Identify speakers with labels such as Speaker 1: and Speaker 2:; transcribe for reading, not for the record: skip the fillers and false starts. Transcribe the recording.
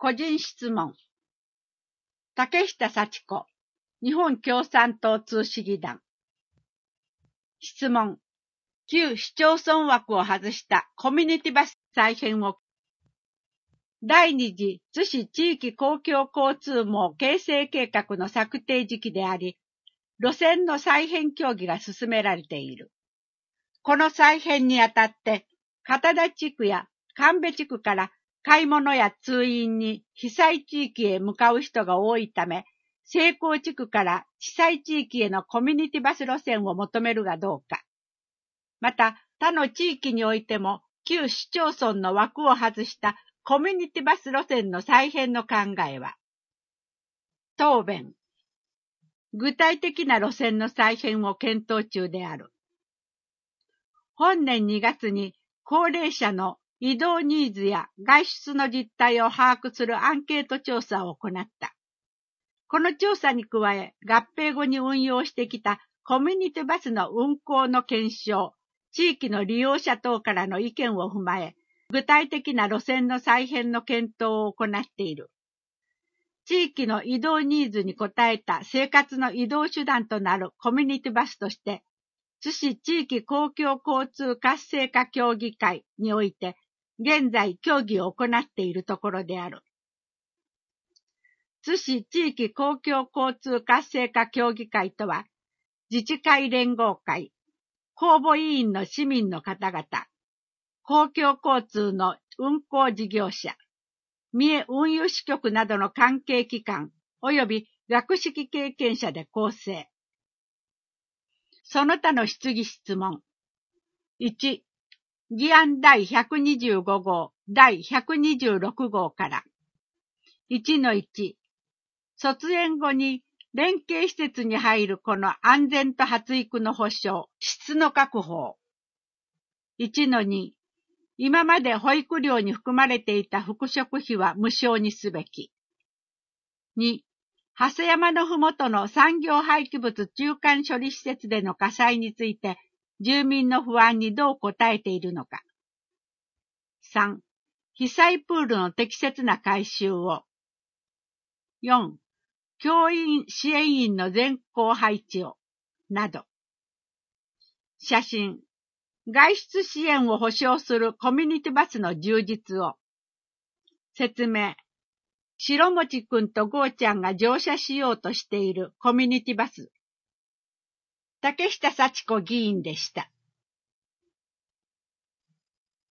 Speaker 1: 個人質問。竹下幸子、日本共産党通市議団。質問。旧市町村枠を外したコミュニティバス再編を第二次津市地域公共交通網形成計画の策定時期であり、路線の再編協議が進められている。この再編にあたって、片田地区や神戸地区から買い物や通院に被災地域へ向かう人が多いため、西港地区から被災地域へのコミュニティバス路線を求めるがどうか。また、他の地域においても、旧市町村の枠を外したコミュニティバス路線の再編の考えは、答弁。具体的な路線の再編を検討中である。本年2月に高齢者の移動ニーズや外出の実態を把握するアンケート調査を行った。この調査に加え、合併後に運用してきたコミュニティバスの運行の検証、地域の利用者等からの意見を踏まえ、具体的な路線の再編の検討を行っている。地域の移動ニーズに応えた生活の移動手段となるコミュニティバスとして、津市地域公共交通活性化協議会において、現在協議を行っているところである。津市地域公共交通活性化協議会とは、自治会連合会、公募委員の市民の方々、公共交通の運行事業者、三重運輸支局などの関係機関及び学識経験者で構成。その他の質疑質問。1、議案第125号、第126号から。1-1、卒園後に連携施設に入る子の安全と発育の保障、質の確保。1-2、今まで保育料に含まれていた復職費は無償にすべき。2、長谷山のふもとの産業廃棄物中間処理施設での火災について、住民の不安にどう応えているのか。3、被災プールの適切な改修を。4、教員支援員の全校配置を、など。写真、外出支援を保障するコミュニティバスの充実を。説明、白餅くんとゴーちゃんが乗車しようとしているコミュニティバス。竹下幸子議員でした。